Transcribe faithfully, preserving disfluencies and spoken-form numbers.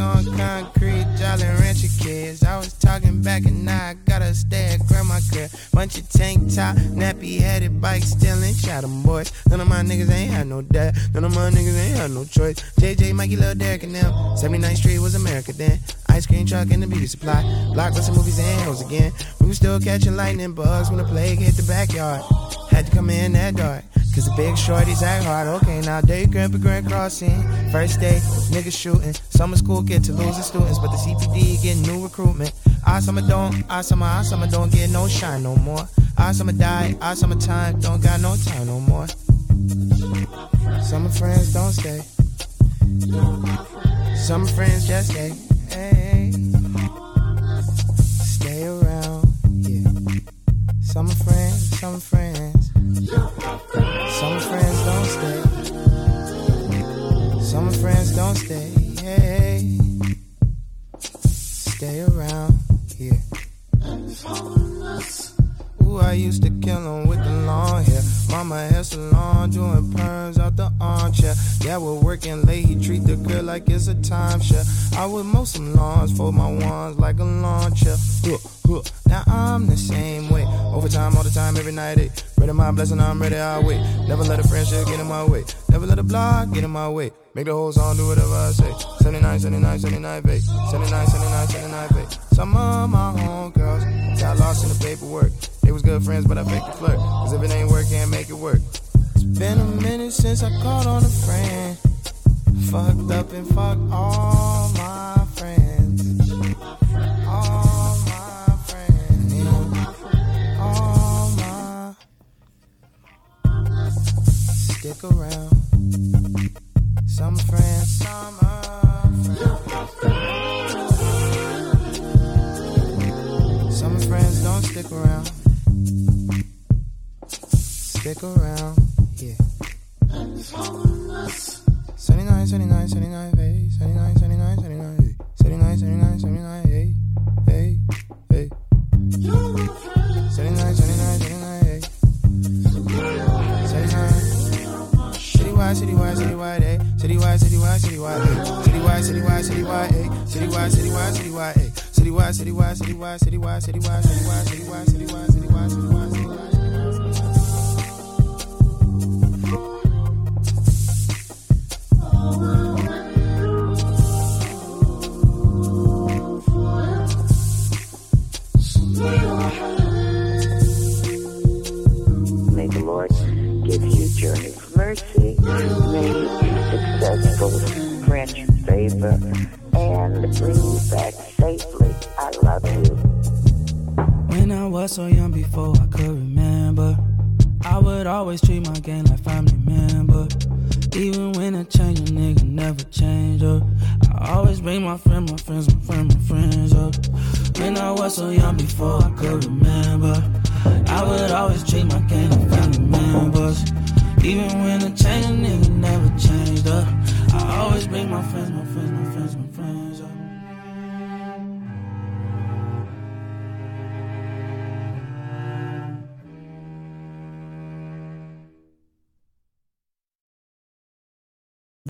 on concrete, jolly rancher kids. I was talking back and now I gotta stay at grandma crib. Bunch of tank top, nappy headed bike stealing, shot them boys. None of my niggas ain't had no dad, none of my niggas ain't had no choice. J J, Mikey, Lil Derek and them. seventy-ninth Street was America then. Ice cream truck and the beauty supply. Blockbuster movies and hills again. We was still catching lightning bugs when the plague hit the backyard. Had to come in that dark, cause the big shorties act hard. Okay, now day grandpa grand crossing. First day, niggas shooting. Summer school get to losing students, but the C P D getting new recruitment. Our summer don't, our summer, our summer don't get no shine no more. Our summer die, our summer time don't got no time no more. Summer friends don't stay. Summer friends just stay. Hey, stay around, yeah. Summer friends, summer friends. Summer friends don't stay. Summer friends don't stay. Hey, stay around, yeah. Ooh, I used to kill 'em with the long hair. Mama hair salon, doing perms out the armchair. Yeah, we're working late, he treat the girl like it's a timeshare. I would mow some lawns, fold my wands like a lawn chair. Huh, huh. Now I'm the same way, overtime all the time, every night. Eh. Ready my blessing, I'm ready, I'll wait. Never let a friendship get in my way. Never let a block get in my way. Make the whole song do whatever I say. seventy-nine, seventy-nine, seventy-nine, babe. seventy-nine, seventy-nine, seventy-nine, babe. Some of my homegirls got lost in the paperwork. They was good friends, but I faked the flirt. Cause if it ain't work, can't make it work. It's been a minute since I called on a friend. Fucked up and fucked all my friends. All my friends. Yeah. All my. Stick around. Some friends, summer friends. Some friends don't stick around. Stick around, yeah. seventy-nine, seventy-nine, seventy-nine, hey. seventy-nine, seventy-nine, seventy-nine, hey. seventy-nine, seventy-nine, seventy-nine, hey. Hey, hey. seventy-nine, seventy-nine, seventy-nine, hey. seventy-nine. Citywide, citywide, citywide, hey. Citywide, citywide, citywide, hey. Citywide, citywide, citywide, hey. Citywide, citywide, citywide, hey. Citywide, citywide, citywide, citywide, citywide, citywide, citywide, citywide, citywide, citywide, citywide. May the Lord give you journey's mercy. May you be successful, grant you favor, and bring you back safely. I love you. When I was so young before I could remember, I would always treat my gang like family member. Even when I change, a nigga never change up. I always bring my friend, my friends, my friend, my friends up. When I was so young before I could remember, I would always treat my gang like family members. Even when I change, a nigga never changed up. I always bring my friends, my friends, my friends.